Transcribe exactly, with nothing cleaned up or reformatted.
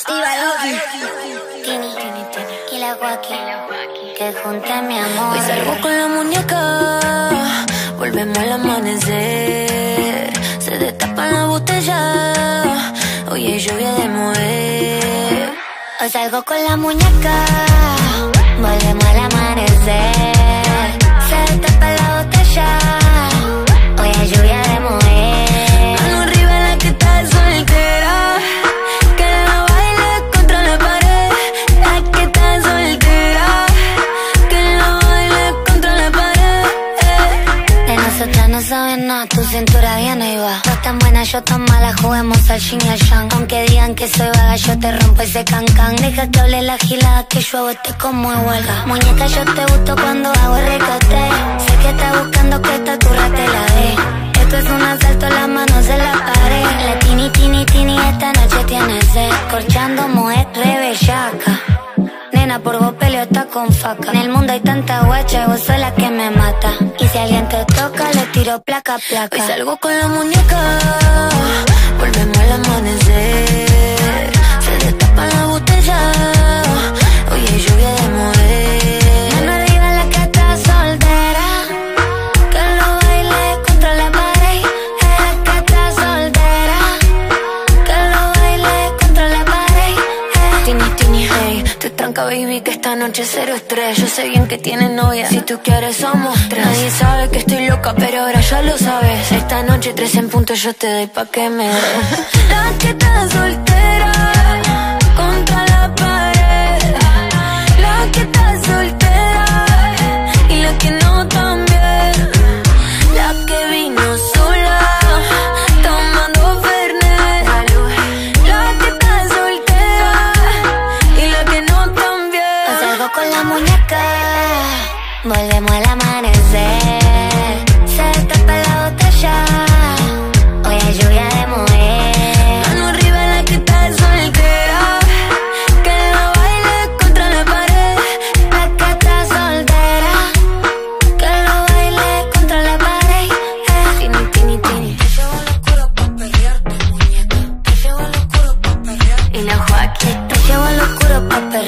Tini, Tini, Tini. Y la Joaquín, que junte mi amor. Hoy salgo con la muñeca, volvemos al amanecer. Se destapa la botella, hoy es lluvia de mover. Hoy salgo con la muñeca, volvemos al amanecer. Se destapa la botella, hoy es lluvia de mover. Mano arriba la que está soltera, que la baile contra la pared. La que está soltera, que la baile contra la pared. De nosotras no saben nada, tu cintura viene y va. Vos tan buena, yo tan mala, juguemos al yin y al yang. Aunque digan que soy vaga, yo te rompo ese cancán. Deja que hable la gilada, que yo hago este como de huelga. Muñeca, yo te gusto cuando hago el ricote. Sé que estás buscando que esta turra te la dé. Esto es un asalto, las manos en la pared. La Tini, Tini, Tini, esta noche tiene sed. Corchando mujer re bellaca. Nena, por vos peleo está con faca. En el mundo hay tanta guacha y vos sos la que me mata. Y si alguien te toca, le tiro placa, placa. Hoy salgo con la muñeca, volvemos al amanecer. Se destapa la botella, hoy es lluvia de mover. Mano arriba la que está soltera, que lo baile contra la pared. La que está soltera, que lo baile contra la pared. Tini, Tini, hey, te tranca baby que esta noche es cero estrés. Yo sé bien que tienes novia, si tú quieres somos tres. Nadie sabe que estoy loca, pero ahora ya lo sabes. Esta noche tres en punto yo te doy pa' que me des. La que está soltera, contra la pared. La que está soltera, y la que no también. La que vino sola, tomando Fernet. La que está soltera, y la que no también. Hoy salgo con la muñeca, volvemos al amanecer. Se destapa la botella, hoy hay lluvia de mover. Mano arriba la que está soltera, que la baile contra la pared. La que está soltera, que lo baile contra la pared. Tini, Tini, Tini. Te llevo al oscuro pa' perrearte, muñeca. Te llevo al oscuro pa' perrearte. Y la Joaquín. Te llevo al oscuro pa' perrearte.